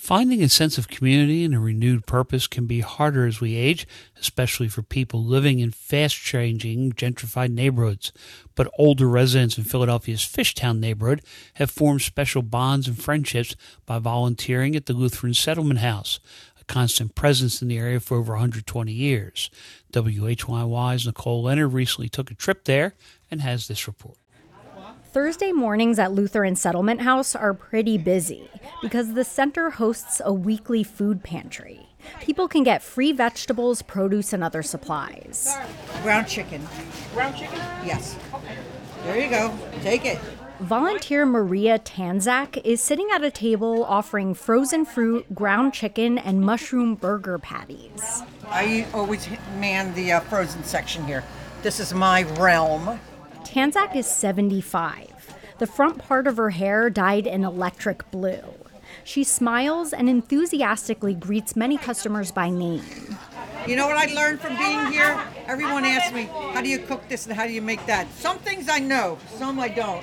Finding a sense of community and a renewed purpose can be harder as we age, especially for people living in fast-changing, gentrified neighborhoods. But older residents in Philadelphia's Fishtown neighborhood have formed special bonds and friendships by volunteering at the Lutheran Settlement House, a constant presence in the area for over 120 years. WHYY's Nicole Leonard recently took a trip there and has this report. Thursday mornings at Lutheran Settlement House are pretty busy because the center hosts a weekly food pantry. People can get free vegetables, produce, and other supplies. Ground chicken. Ground chicken? Yes. There you go. Take it. Volunteer Maria Tanzak is sitting at a table offering frozen fruit, ground chicken, and mushroom burger patties. I always man the frozen section here. This is my realm. Tanzak is 75. The front part of her hair dyed an electric blue. She smiles and enthusiastically greets many customers by name. You know what I learned from being here? Everyone asks me, how do you cook this and how do you make that? Some things I know, some I don't.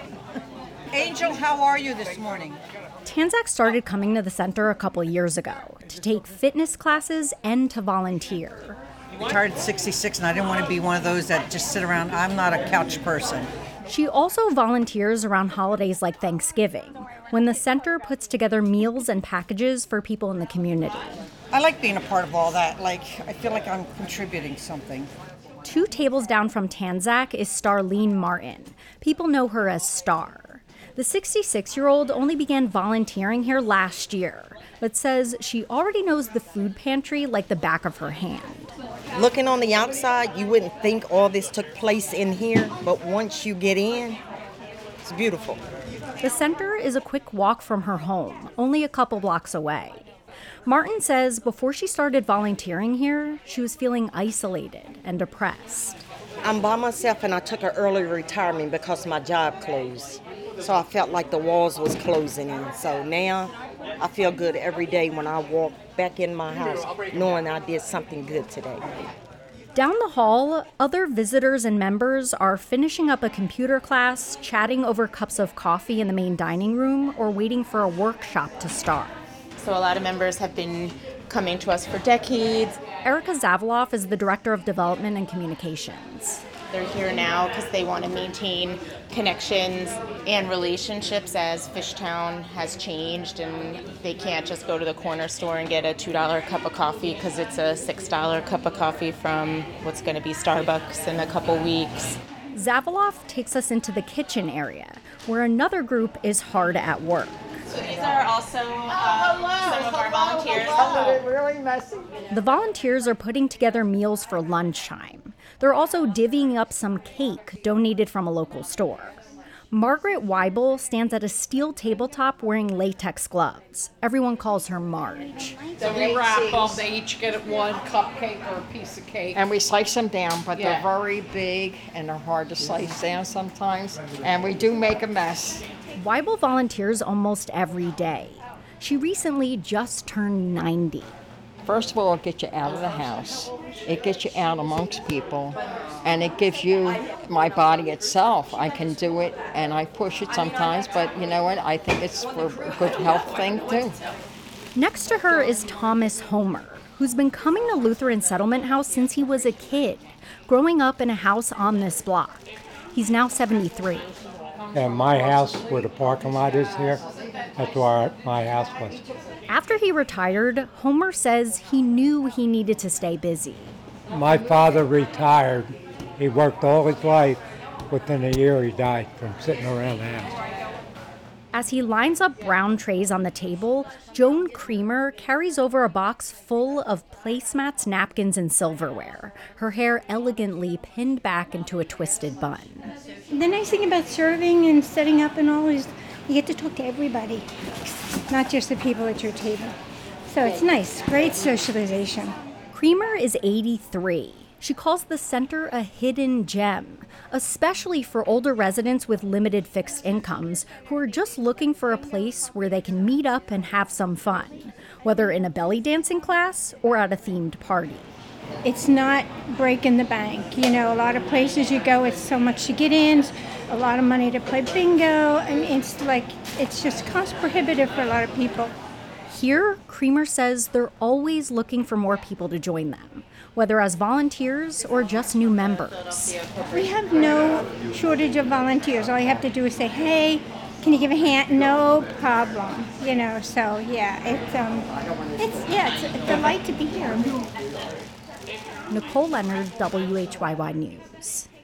Angel, how are you this morning? Tanzak started coming to the center a couple years ago to take fitness classes and to volunteer. Retired at 66 and I didn't want to be one of those that just sit around. I'm not a couch person. She also volunteers around holidays like Thanksgiving, when the center puts together meals and packages for people in the community. I like being a part of all that. I feel like I'm contributing something. 2 tables down from Tanzak is Starlene Martin. People know her as Star. The 66-year-old only began volunteering here last year, but says she already knows the food pantry like the back of her hand. Looking on the outside, you wouldn't think all this took place in here, but once you get in, it's beautiful. The center is a quick walk from her home, only a couple blocks away. Martin says before she started volunteering here, she was feeling isolated and depressed. I'm by myself and I took an early retirement because my job closed. So I felt like the walls was closing in. So now I feel good every day when I walk back in my house, knowing I did something good today. Down the hall, other visitors and members are finishing up a computer class, chatting over cups of coffee in the main dining room, or waiting for a workshop to start. So a lot of members have been coming to us for decades. Erica Zavaloff is the Director of Development and Communications. They're here now because they want to maintain connections and relationships as Fishtown has changed, and they can't just go to the corner store and get a $2 cup of coffee because it's a $6 cup of coffee from what's going to be Starbucks in a couple weeks. Zavaloff takes us into the kitchen area, where another group is hard at work. So these are also some of our volunteers. Really messy. The volunteers are putting together meals for lunchtime. They're also divvying up some cake donated from a local store. Margaret Weibel stands at a steel tabletop wearing latex gloves. Everyone calls her Marge. So we wrap them, they each get one cupcake or a piece of cake. And we slice them down, but they're very big and they're hard to slice down sometimes. And we do make a mess. Weibel volunteers almost every day. She recently just turned 90. First of all, it gets you out of the house. It gets you out amongst people. And it gives you my body itself. I can do it and I push it sometimes, but you know what? I think it's for a good health thing too. Next to her is Thomas Homer, who's been coming to Lutheran Settlement House since he was a kid, growing up in a house on this block. He's now 73. And my house, where the parking lot is here, that's where my house was. After he retired, Homer says he knew he needed to stay busy. My father retired. He worked all his life. Within a year, he died from sitting around the house. As he lines up brown trays on the table, Joan Creamer carries over a box full of placemats, napkins, and silverware, her hair elegantly pinned back into a twisted bun. The nice thing about serving and setting up and all is you get to talk to everybody, not just the people at your table. So it's nice, great socialization. Creamer is 83. She calls the center a hidden gem, especially for older residents with limited fixed incomes who are just looking for a place where they can meet up and have some fun, whether in a belly dancing class or at a themed party. It's not breaking the bank. You know, a lot of places you go, it's so much to get in, a lot of money to play bingo. I mean, it's just cost prohibitive for a lot of people. Here, Creamer says they're always looking for more people to join them, whether as volunteers or just new members. We have no shortage of volunteers. All you have to do is say, hey, can you give a hand? No problem. So yeah, it's a delight to be here. Nicole Leonard, WHYY News.